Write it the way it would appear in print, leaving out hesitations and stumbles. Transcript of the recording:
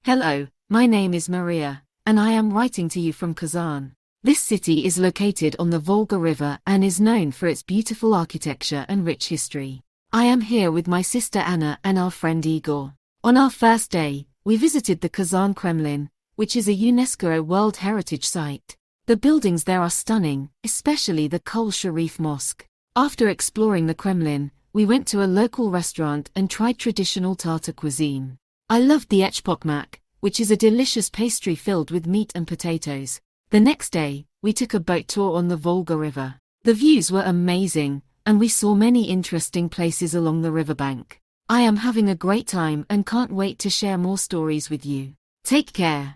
Hello, my name is Maria, and I am writing to you from Kazan. This city is located on the Volga River and is known for its beautiful architecture and rich history. I am here with my sister Anna and our friend Igor. On our first day, we visited the Kazan Kremlin, which is a UNESCO World Heritage Site. The buildings there are stunning, especially the Kol Sharif Mosque. After exploring the Kremlin, we went to a local restaurant and tried traditional Tatar cuisine. I loved the echpokmak, which is a delicious pastry filled with meat and potatoes. The next day, we took a boat tour on the Volga River. The views were amazing, and we saw many interesting places along the riverbank. I am having a great time and can't wait to share more stories with you. Take care.